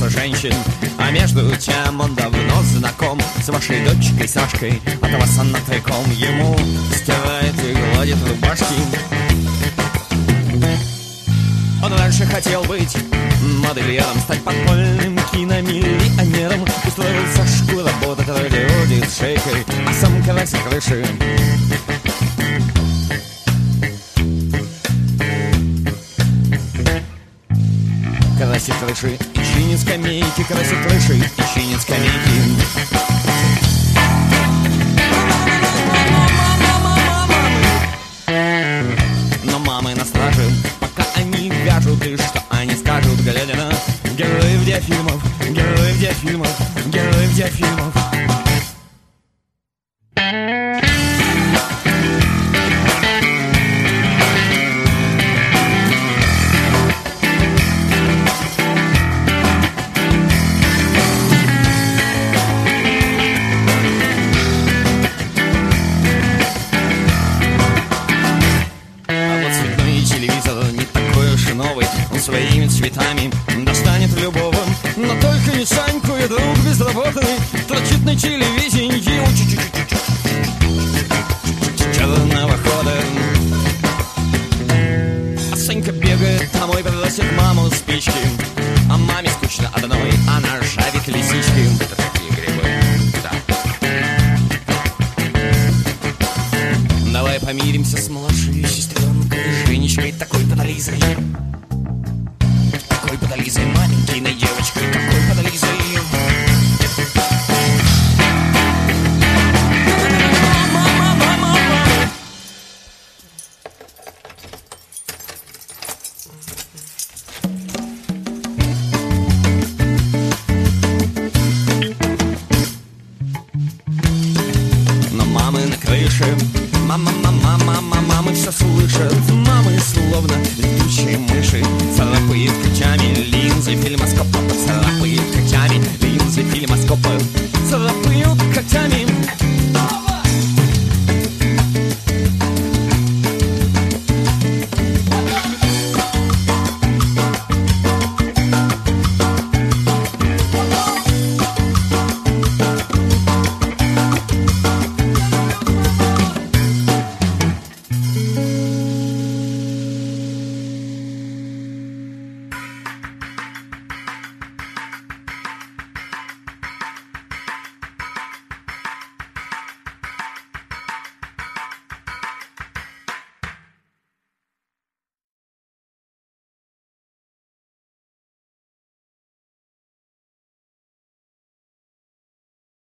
множество женщин. А между тем он давно знаком с вашей дочкой Сашкой. От вас она тайком ему стирает и гладит рубашки. Он раньше хотел быть модельером, стать подпольным киномиллионером. Устроил Сашку работать радиодиджейкой, а сам красит крыши. Красит крыши и чинит скамейки, красит крыши и чинит скамейки. Но мамы на страже, пока они вяжут, и что они скажут, глядя на героев диафильмов, героев диафильмов, героев диафильмов. Своими цветами достанет любого, но только не Саньку, и друг безработный торчит на телевидении черного хода. А Санька бегает домой, просит маму спички, а маме скучно одной, она жарит лисички. Это такие грибы, да. Давай помиримся с младшей сестренкой Женечкой, такой подализой. Какой подализой маленькой девочкой, какой подализой. Но мамы на крыше, мамы все слышат. Мамы словно летучие мыши, царапает ключами линзы фильмоскоп.